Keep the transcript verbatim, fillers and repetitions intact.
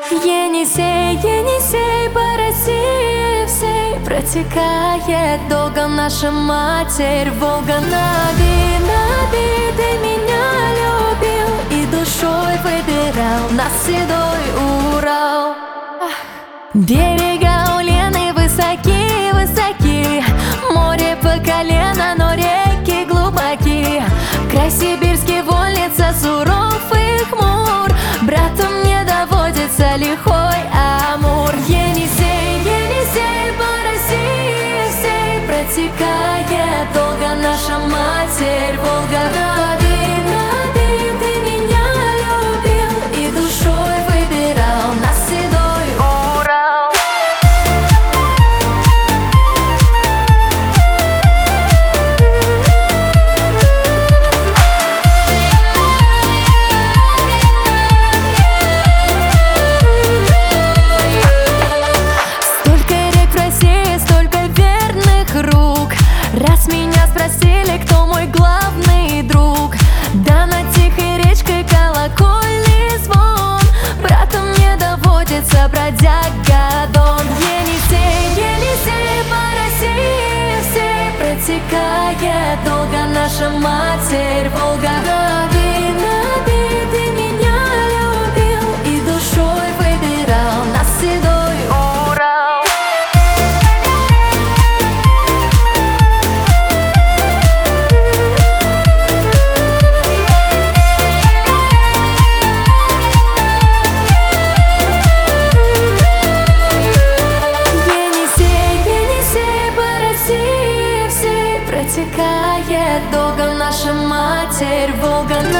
Енисей, Енисей, по России всей протекает долго наша Матерь Волга. Наби, Наби, ты меня любил и душой выбирал на седой Урал. Берега у Лены высоки, высоки, море по колено, но реки глубоки. Край сибирский, вольница, суров и хмур, братом не доводится лихой Амур. Енисей, Енисей, по России всей протекает долго наша Матерь Волга. Наби, Наби, ты меня любил и душой выбирал на седой Урал. Раз меня спросили, кто мой главный друг, да над тихой речкой колокольный звон, братом мне доводится бродяга Дон. Енисей, Енисей, по России всей протекает долго наша Матерь Волга. Наби, Наби, ты меня любил и душой выбирал на седой Урал. Протекает долго наша Матерь Волга.